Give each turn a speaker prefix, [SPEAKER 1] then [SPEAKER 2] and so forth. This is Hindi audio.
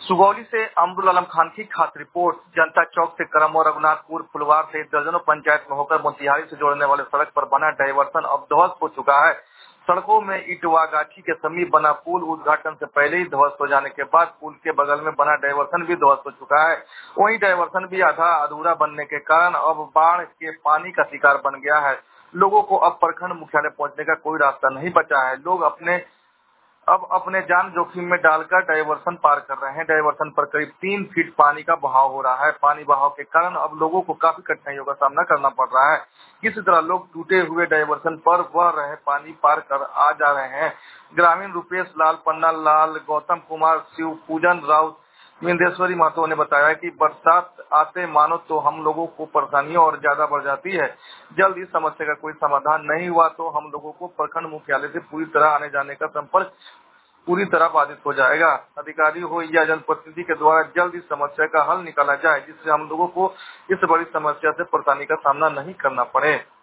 [SPEAKER 1] सुगौली से अमरुल आलम खान की खास रिपोर्ट। जनता चौक से करम और रघुनाथपुर फुलवार से दर्जनों पंचायत में होकर मोतिहारी से जोड़ने वाले सड़क पर बना डायवर्सन अब ध्वस्त हो चुका है। सड़कों में इटवा गाछी के समीप बना पुल उद्घाटन से पहले ही ध्वस्त हो जाने के बाद पुल के बगल में बना डायवर्सन भी ध्वस्त हो चुका है। वहीं डायवर्सन भी आधा अधूरा बनने के कारण अब बाढ़ के पानी का शिकार बन गया है। लोगों को अब प्रखंड मुख्यालय पहुंचने का कोई रास्ता नहीं बचा है। लोग अपने जान जोखिम में डालकर डायवर्सन पार कर रहे हैं। डायवर्सन पर करीब 3 फीट पानी का बहाव हो रहा है। पानी बहाव के कारण अब लोगों को काफी कठिनाइयों का सामना करना पड़ रहा है। किसी तरह लोग टूटे हुए डायवर्सन पर बह रहे पानी पार कर आ जा रहे हैं। ग्रामीण रुपेश लाल, पन्ना लाल, गौतम कुमार, शिव पूजन राउत, विंदेश्वरी महतो ने बताया कि बरसात आते मानो तो हम लोगों को परेशानियां और ज्यादा बढ़ जाती है। जल्द इस समस्या का कोई समाधान नहीं हुआ तो हम लोगों को प्रखंड मुख्यालय से पूरी तरह आने जाने का संपर्क पूरी तरह बाधित हो जाएगा। अधिकारी हो या जनप्रतिनिधि के द्वारा जल्द इस समस्या का हल निकाला जाए, जिससे हम लोगों को इस बड़ी समस्या से परेशानी का सामना नहीं करना पड़े।